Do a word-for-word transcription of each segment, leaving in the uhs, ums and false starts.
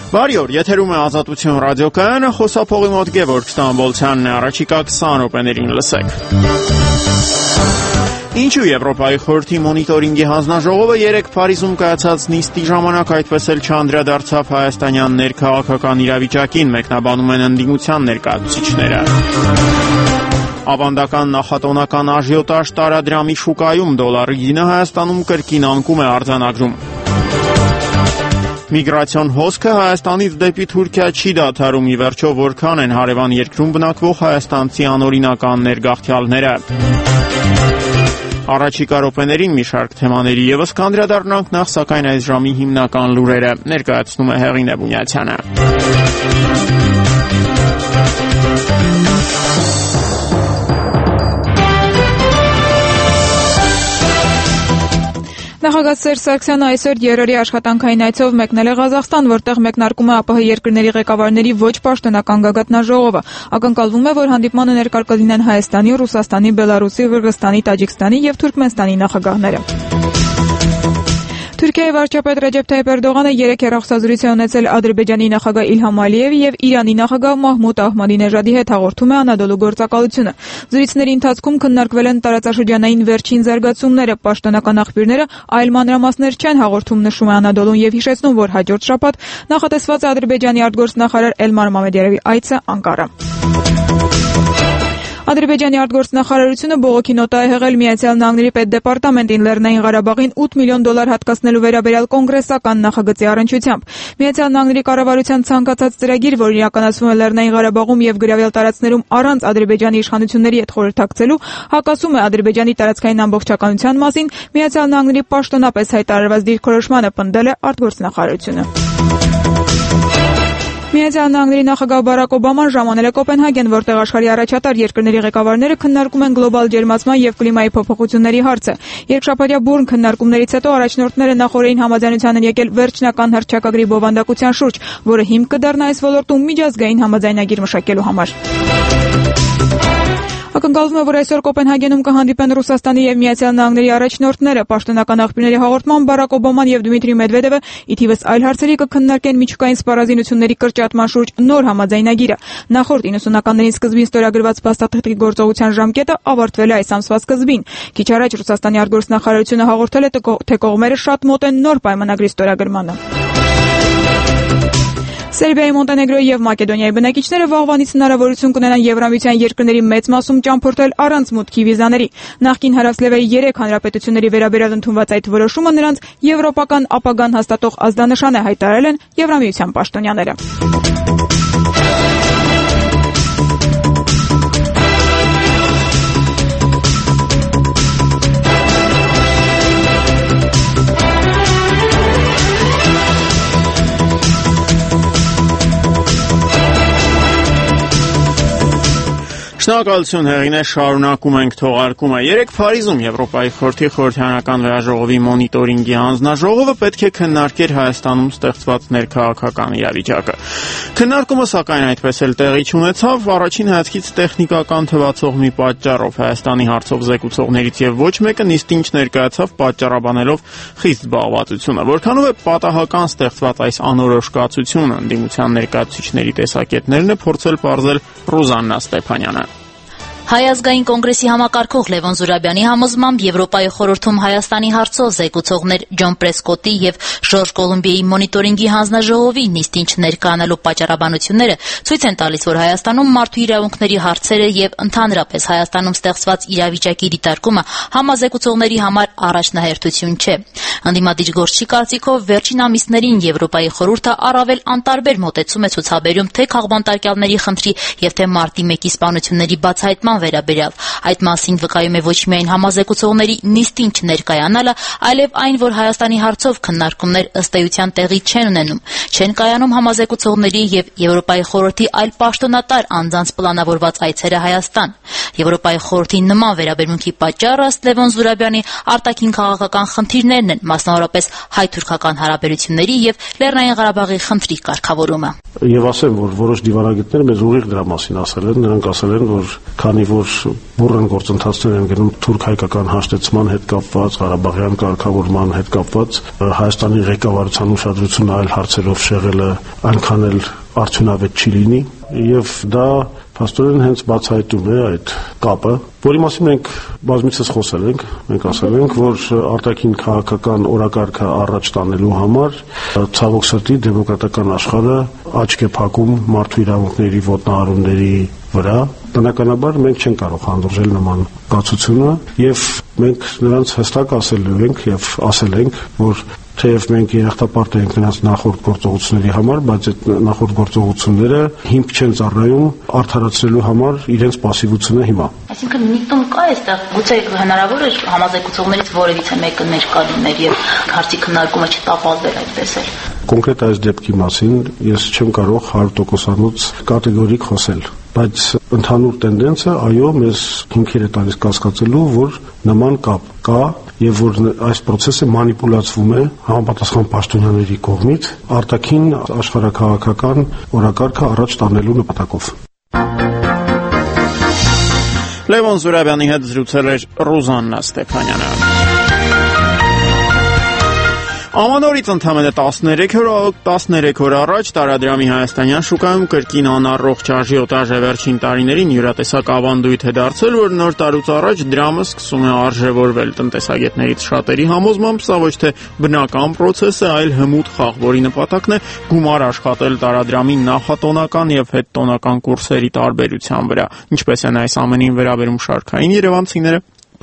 Բարի օր, եթերում է Ազատություն ռադիոկայանը, խոսափողի մոտ Գևորգ Ստամբոլցյանն է, առաջիկա քսան րոպեներին լսեք։ Ինչու Եվրոպայի խորհրդի մոնիտորինգի հանձնաժողովը երեկ Փարիզում կայացած նիստի ժամանակ այդպես էլ չանդրադարձավ հայաստանյան ներքաղաքական իրավիճակին, մեկնաբանում են ընդդիմության ներկայացուցիչները։ Ավանդական նախատոնական աժիոտաժ տարադրամի շուկայում դոլարի գինը Հայաստանում կրկին անկում է արձանագրում։ Միգրացիոն հոսքը Հայաստանից դեպի Թուրքիա չի դադարում, ի վերջո որքան են հարևան երկրում բնակվող հայաստանցի անօրինական ներգաղթյալները։ Առաջիկա րոպեներին մի շարք թեմաների ևս կանդրադառնանք, նախ սակայն այս ժամի հիմնական լուրերը ներկայացնում է Հեղինե Բունյացյանը։ Նախագահ Սերժ Սարգսյանը այսօր երրորդ աշխատանքային այցով մեկնել է Ղազախստան, որտեղ մեկնարկում է ԱՊՀ երկրների ղեկավարների ոչ պաշտոնական գագաթնաժողովը։ Ակնկալվում է, որ հանդիպմանը ներկա կլինեն Հայաստանի, Ռուսաստանի, Բելարուսի, Ղրղըզստանի, Տաջիկստանի և Թուրքմենստանի նախագահները։ Թուրքիայի վարչապետ Ռեջեփ Թայիփ Էրդողանը երեկ հեռախոսազրույց է ունեցել Ադրբեջանի նախագահ Իլհամ Ալիևի և Իրանի նախագահ Մահմուդ Ահմադինեժադի հետ, հաղորդում է Անադոլու գործակալությունը։ Զրույցների ընթացքում քննարկվել են տարածաշրջանային վերջին զարգացումները, պաշտոնական աղբյուրները այլ մանրամասներ չեն հաղորդում, նշում է Անադոլուն և հիշեցնում, որ հաջորդ շաբաթ նախատեսված է Ադրբեջանի արտգործնախարար Էլմար Մամեդյարովի այցը Անկարա։ Ադրբեջանի արտգործնախարարությունը բողոքի նոտա է հղել Միացյալ Նահանգների պետդեպարտամենտին Լեռնային Ղարաբաղին ութ միլիոն դոլար հատկացնելու վերաբերյալ կոնգրեսական նախագծի առնչությամբ։ Միացյալ Նահանգների կառավարության ցանկացած ծրագիր, որ իրականացվում է Լեռնային Ղարաբաղում և գրավյալ տարածքներում առանց Ադրբեջանի իշխանությունների հետ խորհրդակցելու, հակասում է Ադրբեջանի տարածքային ամբողջականության մասին Միացյալ Նահանգների պաշտոնապես հայտարարված դիրքորոշմանը, պնդել է արտգործնախարարությունը։ Միացյալ Նահանգների նախագահ Բարակ Օբաման ժամանել է Կոպենհագեն, որտեղ աշխարհի առաջատար երկրների ղեկավարները քննարկում են գլոբալ ջերմացման և կլիմայի փոփոխությունների հարցը։ Երկշաբաթյա բուռն քննարկումներից հետո առաջնորդները նախօրեին համաձայնության են եկել վերջնական հռչակագրի բովանդակության շուրջ, որը հիմք կդառնա այս ոլորտում միջազգային համաձայնագիր մշակելու համար։ Ակնկալվում է, որ այսօր Կոպենհագենում կհանդիպեն Ռուսաստանի և Միացյալ Նահանգների առաջնորդները։ Պաշտոնական աղբյուրների հաղորդմամբ Բարակ Օբաման և Դմիտրի Մեդվեդևը ի թիվս այլ հարցերի կքննարկեն միջուկային սպառազինությունների կրճատման շուրջ նոր համաձայնագիրը։ Նախորդ իննսունականներին սկզբին ստորագրված փաստաթղթի գործողության ժամկետը ավարտվել է այս ամսվա սկզբին։ Քիչ առաջ Ռուսաստանի արտգործնախարարությունը հաղորդել է, թե կողմերը շատ մոտ են նոր պայմանագրի ստորագրմանը։ Սերբիայի, Մոնտենեգրոյի և Մակեդոնիայի բնակիչները վաղվանից հնարավորություն կունենան Եվրամիության երկրների մեծ մասում ճամփորդել առանց մուտքի վիզաների։ Նախկին Հարավսլավիայի երեք հանրապետությունների վերաբերյալ ընդունված այդ որոշումը նրանց եվրոպական ապագան հաստատող ազդանշան է, հայտարարել են Եվրամիության պաշտոնյաները։ Շնորհակալություն Հեղինե, շարունակում ենք թողարկումը։ Երեկ Փարիզում Եվրոպայի խորհրդի խորհրդարանական վերաժողովի մոնիտորինգի հանձնաժողովը պետք է քննարկեր Հայաստանում ստեղծված ներքաղաքական իրավիճակը։ Քննարկումը սակայն այդպես էլ տեղի չունեցավ, առաջին հայացքից տեխնիկական թվացող մի պատճառով։ Հայաստանի հարցով զեկուցողներից եւ ոչ մեկը նիստին չներկայացավ, պատճառաբանելով խիստ զբաղվածությունը։ Որքանով է պատահական ստեղծված այս անորոշ կացությունը, ընդդիմության ներկայացուցիչների տեսակետներն է փորձել պարզել Ռուզաննա Ստեփանյանը։ Հայ ազգային կոնգրեսի համակարգող Լևոն Զուրաբյանի համոզմամբ Եվրոպայի խորհրդում Հայաստանի հարցով զեկուցողներ Ջոն Պրեսկոտի եւ Ժորժ Կոլումբիայի մոնիտորինգի հանձնաժողովի նիստին չներկայանալու պատճառաբանությունները ցույց են տալիս, որ Հայաստանում մարդու իրավունքների հարցերը եւ ընդհանրապես Հայաստանում ստեղծված իրավիճակի դիտարկումը համազեկուցողների համար առաջնահերթություն չէ։ Ընդդիմադիր գործչի կարծիքով վերջին ամիսներին Եվրոպայի խորհուրդը առավել անտարբեր մոտեցում է ցուցաբերում թե քաղբանտարկյալների խնդրի եւ թե մարտի մեկի սպանությունների բացահայտման վերաբերյալ։ Այդ մասին վկայում է ոչ միայն համազեկուցողների նիստին չներկայանալը, այլև այն, որ Հայաստանի հարցով քննարկումներ ըստ էության տեղի չեն ունենում։ Չեն կայանում համազեկուցողների եւ Եվրոպայի խորհրդի այլ պաշտոնատար անձանց պլանավորված այցերը Հայաստան։ Եվրոպայի խորհրդի նման վերաբերմունքի պատճառը ըստ Լևոն Զուրաբյանի արտաքին քաղաքական խնդիրներն են, մասնավորապես հայ-թուրքական հարաբերությունների եւ Լեռնային Ղարաբաղի խնդրի կարգավորումը։ Եվ ասեմ, որ որոշ դիվանագետներ մեզ ուղիղ դրա մասին ասել են, նրանք ասել են, որ քանի որ բուռն գործընթացներ են գնում թուրք-հայկական հաշտեցման հետ կապված, Ղարաբաղյան կարգավորման հետ կապված, Հայաստանի ղեկավարության ուշադրությունը այլ հարցերով շեղելը այնքան էլ արդյունավետ չի լինի, եւ դա փաստորեն հենց բացահայտում է այդ կապը, որի մասին մենք բազմիցս խոսել ենք, մենք ասել ենք, որ արտաքին քաղաքական օրակարգը առաջ տանելու համար ցավոք սրտի դեմոկրատական աշխարհը աչք է փակում մարդու իրավունքների ոտնահարումների վրա, բնականաբար մենք չենք կարող հանդուրժել նման կացությունը եւ մենք նրանց հստակ ասելու ենք եւ ասել ենք, որ թեև մենք երախտապարտ ենք նրանց նախորդ գործողությունների համար, բայց այդ նախորդ գործողությունները հիմք չեն ծառայում արդարացնելու համար իրենց պասիվությունը հիմա։ Այսինքն միտում կա այստեղ, գուցե հնարավոր է համազեկուցողներից որևիցե մեկը ներկա լիներ եւ հարցի քննարկումը չտապալվեր այդպես էլ։ Կոնկրետ այս դեպքի մասին ես չեմ կարող հարյուր տոկոսանոց կատեգորիկ խոսել, բայց ընդհանուր տենդենսը այո մեզ հիմքեր է տալիս կասկածելու, որ նման կապ կա եւ որ այս process-ը մանիպուլացվում է համապատասխան պաշտոնյաների կողմից արտաքին աշխարհակաղակական օրակարգը առաջ տանելու նպատակով։ Լևոն Զուրաբյանի հետ զրուցել էր Ռուզաննա Ստեփանյանը։ Ամանորից ընդամենը տասներեք օր առաջ տարադրամի հայաստանյան շուկայում կրկին անառողջ արժի օտաժ է վերջին տարիներին յուրատեսակ ավանդույթ է դարձել, որ նոր տարուց առաջ դրամը սկսում է արժևորվել տնտեսագետներից շատերի համոզմամբ սա ոչ թե բնական process է, այլ հմուտ խաղ, որի նպատակն է գումար աշխատել տարադրամի նախատոնական եւ հետտոնական կուրսերի տարբերության վրա, ինչպես են այս ամենին վերաբերում շարքային երևանցիները,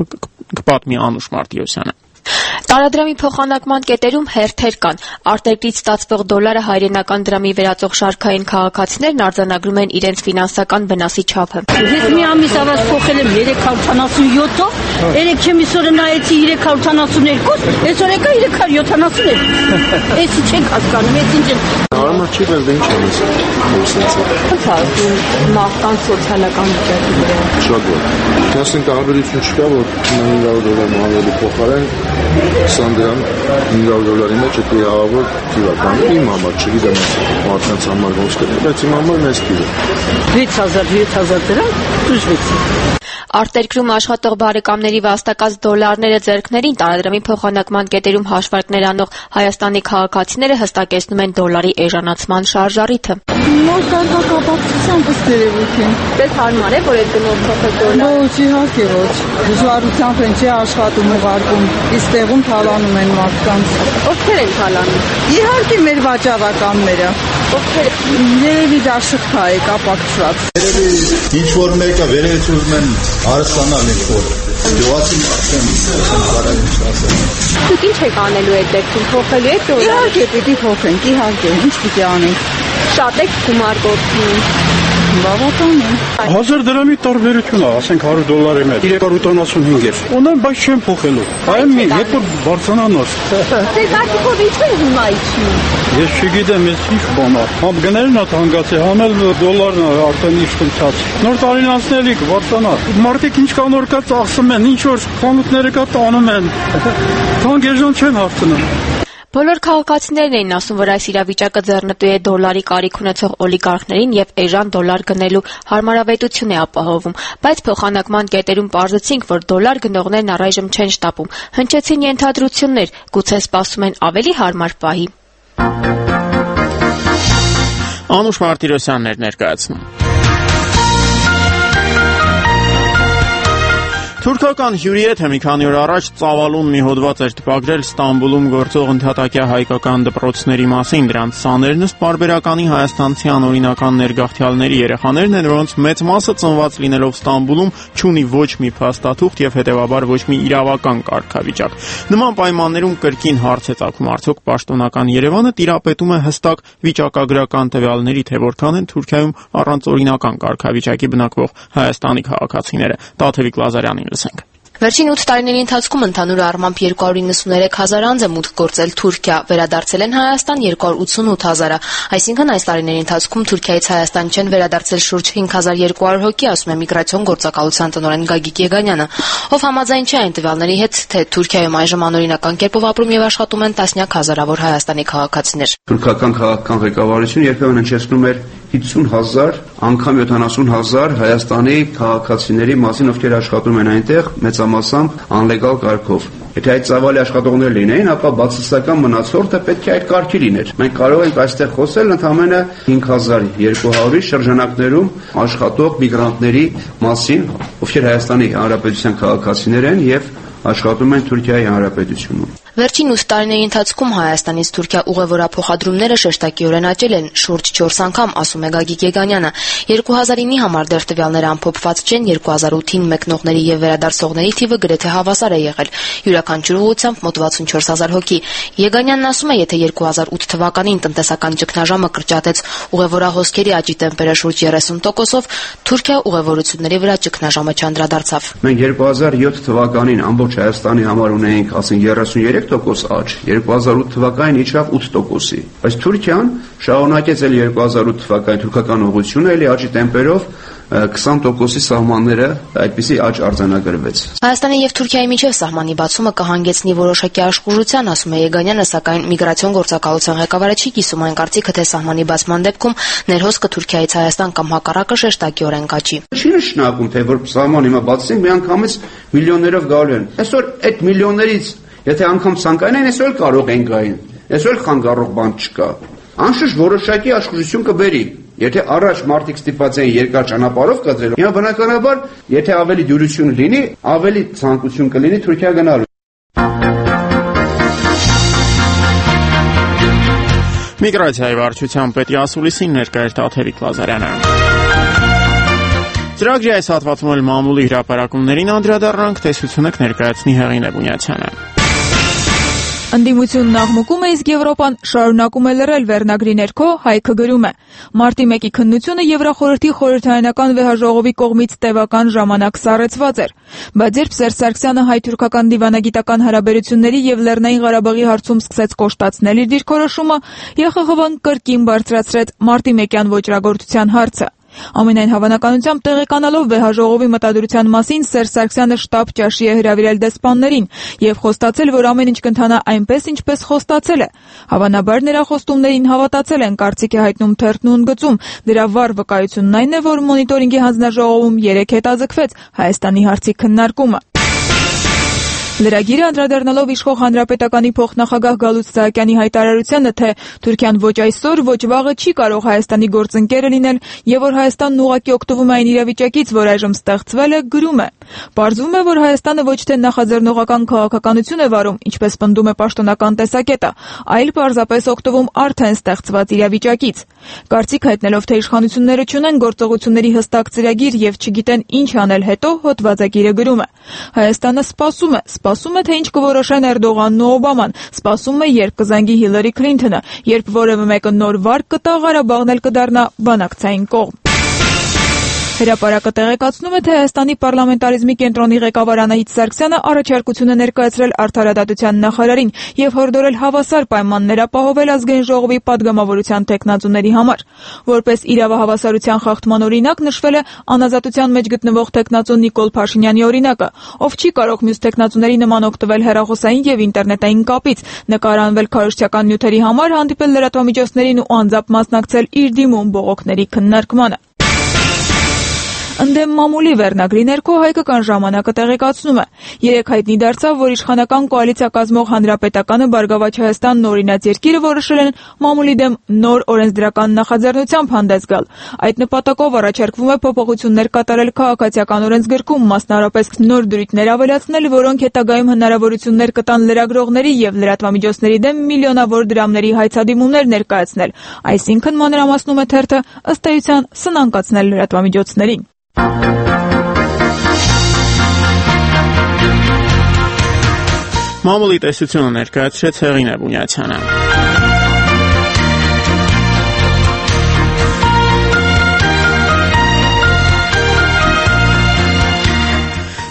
կպատմի Անուշ Մարտիրոսյանը։ Տարադրամի փոխանակման կետերում հերթեր կան։ Արտերկրից ստացվող դոլարը հայրենական դրամի վերածող շարքային քաղաքացիներն արձանագրում են իրենց ֆինանսական վնասի չափը։ Ես մի ամիս ավազ փոխել եմ երեք հարյուր ութանասունյոթով, երեք ամիսօրը նայեցի երեք հարյուր ութանասունյոթ, այսօր եկա երեք հարյուր յոթանասունյոթ։ Էսի չենք հասկանում, ես ինչ եմ։ Հարմար չի, բայց ինչ եմ ասում։ Ոնց է մարդկանց սոցիալական վիճակի վրա։ Շատ լավ։ Դասին տարբերություն չկա, որ հինգ հարյուր դոլար մահվելու փոխարեն քսան դրամ հինգ հարյուր դոլարի մեջ է հավավոր թիվական։ Իմ համար չգիտեմ մարդկանց համար ոնց կա, բայց իմ համար մեծ թիվ է։ վեց հազար յոթ հազար դրամ դժվեցի։ Արտերկրում աշխատող բարեկամների վաստակած դոլարները ձեռքներին տարադրամի փոխանակման կետերում հաշվարկներ անող Հայաստանի քաղաքացիները հստակեցնում են դոլարի էժանացման շարժառիթը։ Նոր տարվա կապակցությամբ ըստ երևույթին։ Դες հարմար է, որ այդ գնով փոխել դոլար։ Ոչ, իհարկե ոչ։ Դժվարությամբ են չի աշխատում ուղարկում, իսկ տեղում թալանում են մարդկանց։ Ովքեր են թալանում։ Իհարկե մեր վաճառականները։ Ովքեր։ Երևի դա շղթա է կապակցված։ Երևի ինչ որ մեկը վերևից ուզում են հարստանալ ինչ որ գյուղացի մարդն բարակ ասել։ Դուք ինչ եք անելու այդ դեպքում փոխելու եք դոլարը։ Իհարկե պիտի փոխենք, իհարկե, ինչ պիտի անենք։ Շատ եք գումար գործում։ Բավական է։ Հազար դրամի տարբերություն է, ասենք հարյուր դոլարի մեջ երեք հարյուր ութանասունհինգ էր։ Ունեմ, բայց չեմ փոխելու։ Այն մի երբ որ բարձրանար։ Ձեր կարծիքով ինչու է հիմա իջնում։ Ես չգիտեմ, ես ինչ բան է։ Համ գներն է թանկացել, համ էլ դոլարն է արդեն իշտնցած։ Նոր տարին անցնելիք բարձրանա։ Մարդիկ ինչ կան որ կա ծախսում են, ինչ որ խանութները կա տանում են։ Թանկ էժան չեն հարցնում։ Բոլոր քաղաքացիներն էին ասում, որ այս իրավիճակը ձեռնտու է դոլարի կարիք ունեցող օլիգարխներին եւ էժան դոլար գնելու հարմարավետություն է ապահովում, բայց փոխանակման կետերում պարզեցինք, որ դոլար գնողներն առայժմ չեն շտապում, հնչեցին ենթադրություններ, գուցե սպասում են ավելի հարմար պահի։ Անուշ Մարտիրոսյանն էր ներկայացնում։ Թուրքական հյուրի հետ մի քանի օր առաջ ծավալուն մի հոդված էր տպագրել Ստամբուլում գործող ընդհատակյա հայկական դպրոցների մասին։ Դրանց սաներն ըստ պարբերականի հայաստանցյան օրինական ներգաղթյալների երեխաներն են, որոնց մեծ մասը ծնված լինելով Ստամբուլում չունի ոչ մի փաստաթուղթ եւ հետեւաբար ոչ մի իրավական կարգավիճակ։ Նման պայմաններում կրկին հարց է ծագում, արդյոք պաշտոնական Երևանը տիրապետում է հստակ վիճակագրական տվյալների, թե որքան են Թուրքիայում առանց օրինական կարգավիճակի բնակվող Հայաստանի քաղաքացիները։ Տաթևիկ Լազարյանին լսենք։ Վերջին ութ տարիների ընթացքում ընդհանուր առմամբ երկու հարյուր իննսուներեք հազար անձ է մուտք գործել Թուրքիա, վերադարձել են Հայաստան երկու հարյուր ութսունութ հազարը, այսինքն այս տարիների ընթացքում Թուրքիայից Հայաստան չեն վերադարձել շուրջ հինգ հազար երկու հարյուր հոգի, ասում է միգրացիոն գործակալության տնօրեն Գագիկ Եգանյանը, ով համաձայն չէ այն տվյալների հետ, թե Թուրքիայում այժմ անօրինական կերպով ապրում եւ աշխատում են տասնյակ հազարավոր Հայաստանի քաղաքացիներ։ Թուրքական քաղաքական ղեկավարությունը երբեմն հնչեցնում էր հիսուն հազար, անգամ յոթանասուն հազար Հայաստանի քաղաքացիների մասին, ովքեր աշխատում են այնտեղ մեծամասամբ անլեգալ կարգով։ Եթե այդ ծավալի աշխատողներ լինեին, ապա բացասական մնացորդը պետք է այդ կարգի լիներ։ Մենք կարող ենք այստեղ խոսել ընդամենը հինգ հազար երկու հարյուրի շրջանակներում աշխատող միգրանտների մասին, ովքեր Հայաստանի Հանրապետության քաղաքացիներ են եւ աշխատում են Թուրքիայի Հանրապետությունում։ Վերջին ութ տարիների ընթացքում Հայաստանից Թուրքիա ուղևորափոխադրումները շեշտակիորեն աճել են շուրջ չորս անգամ, ասում է Գագիկ Եգանյանը։ երկու հազար ինը համար դեռ տվյալները ամփոփված չեն, երկու հազար ութին մեկնողների եւ վերադարձողների թիվը գրեթե հավասար է եղել, յուրաքանչյուր ուղղությամբ մոտ վաթսունչորս հազար հոգի։ Եգանյանն ասում է, եթե երկու հազար ութ թվականին տնտեսական ճգնաժամը կրճատեց ուղևորահոսքերի աճի տեմպերը շուրջ երեսուն տոկոսով, Թուրքիա ուղևորությունների վրա ճգնաժամը չանդրադարձավ։ Մենք երկու հազար յոթ թվականին ամբողջ Հայաստանի համար ունեինք, ասենք երեսունյոթ տոկոս աճ, երկու հազար ութ թվականին իջավ ութ տոկոսի։ Բայց Թուրքիան շարունակեց էլ երկու հազար ութ թվականին թուրքական ուղղությունը էլի աճի տեմպերով քսան տոկոսի սահմանները այդպիսի աճ արձանագրվեց։ Հայաստանի եւ Թուրքիայի միջև սահմանի բացումը կհանգեցնի որոշակի աշխուժության, ասում է Եգանյանը, սակայն միգրացիոն գործակալության ղեկավարը չի կիսում այն կարծիքը, թե սահմանի բացման դեպքում ներհոսքը Թուրքիայից Հայաստան կամ հակառակը շեշտակիորեն կաճի։ Չի նշանակում, թե որ սահման հիմա բացենք, միանգամից միլիոններով գալու են։ Այսօր այդ միլիոններից եթե անգամ ցանկային են, այսօր կարող են գային։ Այսօր խանգարող բան չկա։ Անշուշտ որոշակի աշխուժություն կբերի։ Եթե առաջ մարդիկ ստիպված են երկար ճանապարհով կտրելու, հիմա բնականաբար, եթե ավելի դյուրություն լինի, ավելի ցանկություն կլինի Թուրքիա գնալու։ Միգրացիայի վարչության պետի ասուլիսին ներկա էր Տաթևիկ Լազարյանը։ Ծրագրի այս հատվածում էլ մամուլի հրապարակումներին անդրադառնանք, տեսություն եք ներկայացնի Հեղինե Բունյացյանը։ Ընդդիմությունն աղմկում է, իսկ Եվրոպան շարունակում է լռել, վերնագրի ներքո Հայքը գրում է. Մարտի մեկի քննությունը Եվրախորհրդի խորհրդարանական վեհաժողովի կողմից տևական ժամանակ սառեցված էր, բայց երբ Սերժ Սարգսյանը հայ-թուրքական դիվանագիտական հարաբերությունների եւ Լեռնային Ղարաբաղի հարցում սկսեց կոշտացնել իր դիրքորոշումը, Է Խ Խ Վ-ն կրկին բարձրացրեց մարտի մեկյան ոճրագործության հարցը։ Ամենայն հավանականությամբ տեղեկանալով վեհաժողովի մտադրության մասին Սերժ Սարգսյանը շտաբ ճաշի է հրավիրել դեսպաններին եւ խոստացել, որ ամեն ինչ կընթանա այնպես, ինչպես խոստացել է։ Հավանաբար նրա խոստումներին հավատացել են, կարծիք է հայտնում թերթն ու ընդգծում։ Դրա վառ վկայությունն այն է, որ մոնիտորինգի հանձնաժողովում երեկ հետաձգվեց Հայաստանի հարցի քննարկումը։ Լրագիրը անդրադառնալով իշխող հանրապետականի փոխնախագահ Գալուստ Սահակյանի հայտարարությանը, թե Թուրքիան ոչ այսօր, ոչ վաղը չի կարող Հայաստանի գործընկերը լինել եւ որ Հայաստանն ուղղակի օգտվում է այն իրավիճակից, որ այժմ ստեղծվել է, գրում է. Պարզվում է, որ Հայաստանը ոչ թե նախաձեռնողական քաղաքականություն է վարում, ինչպես պնդում է պաշտոնական տեսակետը, այլ պարզապես օգտվում արդեն ստեղծված իրավիճակից։ Կարծիք հայտնելով, թե իշխանությունները չունեն գործողությունների հստակ ծրագիր եւ չգիտեն ինչ անել հետո, հոդվածագիրը գրում է. Հայաստանը սպասում է, սպասում է, թե ինչ կորոշեն Էրդողանն ու Օբաման, սպասում է, երբ կզանգի Հիլարի Քլինթոնը, երբ որևէ մեկը նոր վարկ կտա, Ղարաբաղն էլ կդառնա բանակցային կողմ։ Հրապարակը տեղեկացնում է, թե Հայաստանի պարլամենտարիզմի կենտրոնի ղեկավար Անահիտ Սարգսյանը առաջարկություն է ներկայացրել Արդարադատության նախարարին եւ հորդորել հավասար պայմաններ ապահովել ազգային ժողովի падգամավորության տեխնացուների համար։ Որպես իրավահավասարության խախտման օրինակ նշվել է անազատության մեջ գտնվող տեխնացու Նիկոլ Փաշինյանի օրինակը, ով չի կարող մյուս տեխնացուների նման օգտվել հեռախոսային եւ ինտերնետային կապից, նկարանվել քարոզչական նյութերի համար, հանդիպել լրատվամիջոցներին ու անձամբ մասնակցել իր դիմում բողոքների քննարկմանը։ Ընդդեմ մամուլի վերնագրի ներքո հայկական ժամանակը տեղեկացնում է. երեկ հայտնի դարձավ, որ իշխանական կոալիցիա կազմող Հանրապետականը, Բարգավաճ Հայաստանն ու Օրինաց երկիրը որոշել են մամուլի դեմ նոր օրենսդրական նախաձեռնությամբ հանդես գալ։ Այդ նպատակով առաջարկվում է փոփոխություններ կատարել քաղաքացիական օրենսգրքում, մասնավորապես նոր դրույթներ ավելացնել, որոնք հետագայում հնարավորություններ կտան լրագրողների եւ լրատվամիջոցների դեմ միլիոնավոր դրամների հայցադիմումներ ներկայացնել, այսինքն մանրամասնում է թերթը, ըստ էության սնանկացնել լրատվամիջոցներին։ Մամուլի տեսությունը ներկայացրեց Հեղինե Բունյացյանը։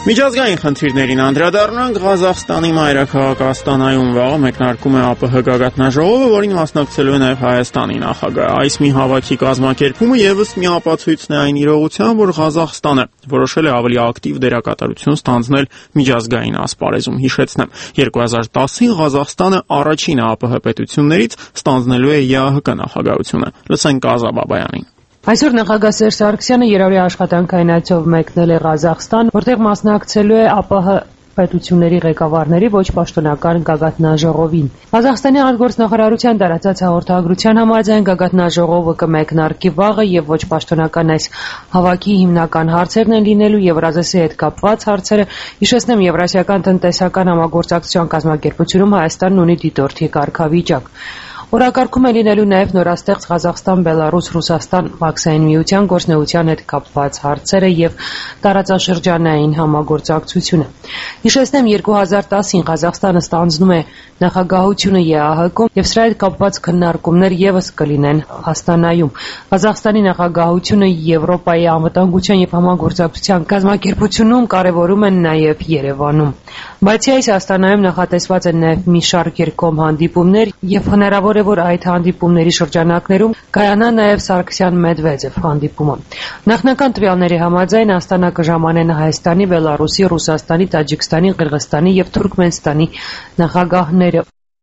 Միջազգային խնդիրներին անդրադառնանք Ղազախստանի մայրաքաղաք Աստանայում վաղը մեկնարկում է ԱՊՀ գագաթնաժողովը, որին մասնակցելու է նաև Հայաստանի նախագահը։ Այս մի հավաքի կազմակերպումը եւս մի ապացույցն է այն իրողության, որ Ղազախստանը որոշել է ավելի ակտիվ դերակատարություն ստանձնել միջազգային ասպարեզում։ Հիշեցնեմ, երկու հազար տասին Ղազախստանը առաջին ԱՊՀ պետություններից ստանձնելու է ԵԱՀԿ նախագահությունը։ Լսենք Ազա Բաբայանին։ Այսօր նախագահ Սերժ Սարգսյանը երրորդ աշխատանքային այցով մեկնել է Ղազախստան, որտեղ մասնակցելու է ԱՊՀ պետությունների ղեկավարների ոչ պաշտոնական գագաթնաժողովին։ Ղազախստանի արտգործնախարարության տարածած հաղորդագրության համաձայն գագաթնաժողովը կմեկնարկի վաղը եւ ոչ պաշտոնական այս հավաքի հիմնական հարցերն են լինելու Եվրազեսի հետ կապված հարցերը։ Հիշեցնեմ, Եվրասիական տնտեսական համագործակցության կազմակերպությունում Հայաստանն ունի դիտորդի կարգավիճակ։ Օրակարգում է լինելու նաև նորաստեղծ Ղազախստան, Բելարուս, Ռուսաստան վաքսային միության գործնեության հետ կապված հարցերը եւ տարածաշրջանային համագործակցությունը։ Հիշեցնեմ, երկու հազար տասին Ղազախստանը ստանձնում է նախագահությունը ԵԱՀԿ-ում եւ սրա հետ կապված քննարկումներ եւս կլինեն Աստանայում։ Ղազախստանի նախագահությունը Եվրոպայի անվտանգության եւ համագործակցության կազմակերպությունում կարեւորում են նաեւ Երևանում։ Բացի այս, Աստանայում նախատեսված են նաեւ մի շարք երկկողմ հանդիպումներ եւ հնարավոր է, որ այդ հանդիպումների շրջանակներում կայանա նաև Սարգսյան-Մեդվեդև հանդիպումը։ Նախնական տվյալների համաձայն Աստանա կժամանեն Հայաստանի, Բելարուսի, Ռուսաստանի, Տաջիկստանի, Qirgizstani եւ Թուրքմենստանի նախագահները։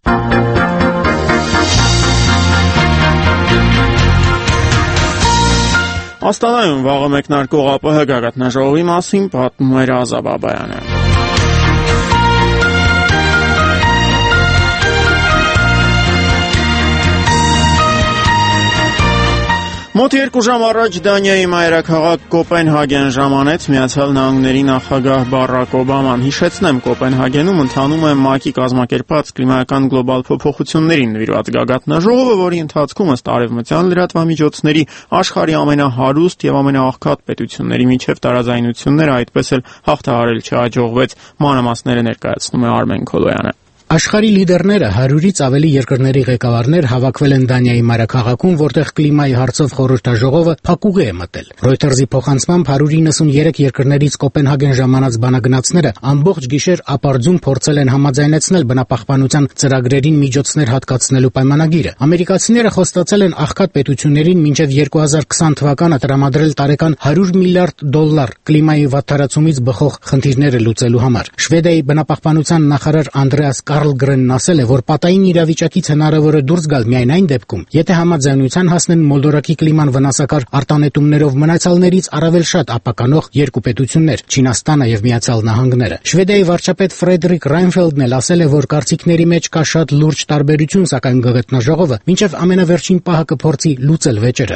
Աստանայում վաղը մեկնարկող ԱՊՀ գագաթնաժողովի մասին պատմում էր Ազա Բաբայանը։ Մոտ երկու ժամ առաջ Դանիայի մայրաքաղաք Կոպենհագեն ժամանեց Միացյալ Նահանգների նախագահ Բարակ Օբաման։ Հիշեցնեմ, Կոպենհագենում ընթանում է ՄԱԿ-ի կազմակերպած կլիմայական գլոբալ փոփոխություններին նվիրված գագաթնաժողովը, որի ընթացքում ըստ արևմտյան լրատվամիջոցների աշխարհի ամենահարուստ եւ ամենաաղքատ պետությունների միջև տարաձայնությունները այդպես էլ հաղթահարել չհաջողվեց։ Մանրամասները ներկայացնում է Արմեն Քոլոյանը։ Աշխարհի լիդերները հարյուրից ավելի երկրների ղեկավարներ հավաքվել են Դանիայի մայրաքաղաքում, որտեղ կլիմայի հարցով խորհրդաժողովը փակուղի է մտել։ Reuters-ի փոխանցմամբ հարյուր իննսուններեք երկրներից Կոպենհագեն ժամանած բանագնացները ամբողջ գիշեր ապարդյուն փորձել են համաձայնեցնել բնապահպանության ծրագրերին միջոցներ հատկացնելու պայմանագիրը։ Ամերիկացիները խոստացել են աղքատ պետություններին մինչև երկու հազար քսան թվականը տրամադրել տարեկան հարյուր միլիարդ դոլար կլիմայի վատթարացումից բխող խնդիրները լուծելու համար։ Շվեդիայի բնապահպանության նախարար Անդրեաս Կարլգրենն ասել է, որ պատային իրավիճակից հնարավոր է դուրս գալ միայն այն դեպքում, եթե համաձայնության հասնեն Մոլդովայի կլիման վնասակար արտանետումներով մնացյալներից առավել շատ ապականող երկու պետություններ՝ Չինաստանը եւ Միացյալ Նահանգները։ Շվեդիայի վարչապետ Ֆրեդերիկ Ռայնֆելդն էլ ասել է, որ կարծիքների մեջ կա շատ լուրջ տարբերություն, սակայն գագաթնաժողովը մինչև ամենավերջին պահը կփորձի լուծել վեճերը։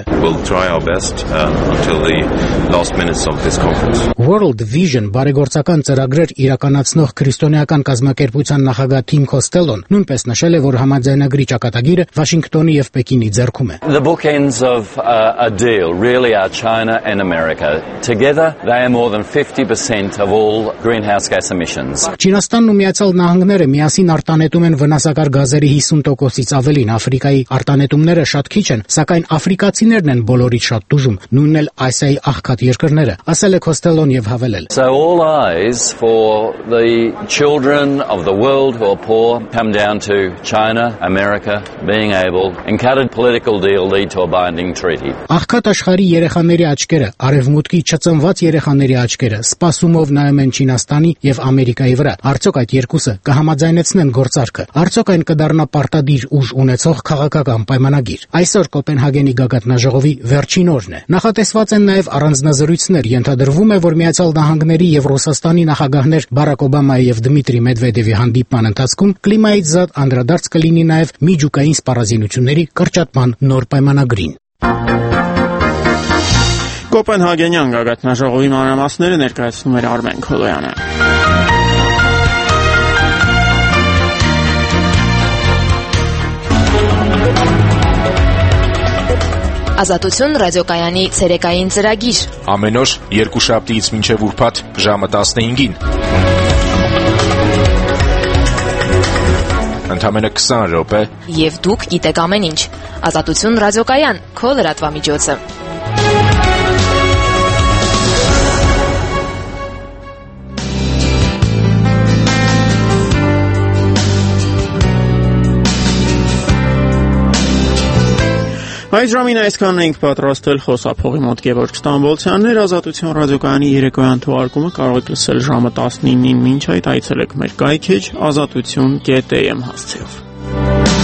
World Vision բարեգործական ծրագրեր իրականացնող քրիստոնեական կազմակերպության նախագահ Թիմ Քոստելոն նույնպես նշել է, որ համաձայնագրի ճակատագիրը Վաշինգտոնի եւ Պեկինի ձեռքում է։ The bookends of uh, a deal really are China and America. Together they are more than fifty percent of all greenhouse gas emissions. Չինաստանն ու Միացյալ Նահանգները միասին արտանետում են վնասակար գազերի հիսուն տոկոսից ավելին։ Աֆրիկայի արտանետումները շատ քիչ են, սակայն աֆրիկացիներն են բոլորից շատ տուժում, նույնն էլ Ասիայի աղքատ երկրները, ասել է Քոստելոն եւ հավելել. So all eyes for the children of the world who are poor come down to China, America being able and cut a political deal lead to a binding treaty. Աղքատ աշխարհի երեխաների աչքերը, արևմուտքի չծնված երեխաների աչքերը սպասումով նայում են Չինաստանի եւ Ամերիկայի վրա։ Արդյոք այդ երկուսը կհամաձայնեցնեն գործարքը։ Արդյոք այն կդառնա պարտադիր ուժ ունեցող քաղաքական պայմանագիր։ Այսօր Կոպենհագենի գագաթնաժողովի վերջին օրն է։ Նախատեսված են նաեւ առանձնազրույցներ։ Ենթադրվում է, որ Միացյալ Նահանգների եւ Ռուսաստանի նախագահներ Բարակ Օբամայի եւ Դմիտրի Մեդվեդևի հանդիպման ընթացքում կլիմայից զատ անդրադարձ կլինի նաև միջուկային սպառազինությունների կրճատման նոր պայմանագրին։ Կոպենհագենյան գագաթնաժողովի մանրամասները ներկայացնում էր Արմեն Քոլոյանը։ Ազատություն ռադիոկայանի ցերեկային ծրագիր։ Ամեն օր երկուշաբթիից մինչև ուրբաթ ժամը տասնհինգին։ Ընդամենը քսան րոպե։ Եվ դուք գիտեք ամեն ինչ։ Ազատություն ռադիոկայան, քո լրատվամիջոցը։ Այս ժամին այսքանն ենք պատրաստել խոսափողի մոտ Գևորգ Ստամբոլցյանն, Ազատություն ռադիոկայանի երեկոյան թողարկումը կարող եք լսել ժամը տասնինին, մինչ այդ այցելեք մեր կայքեջ ազատություն կետ էյ էմ հասցեով։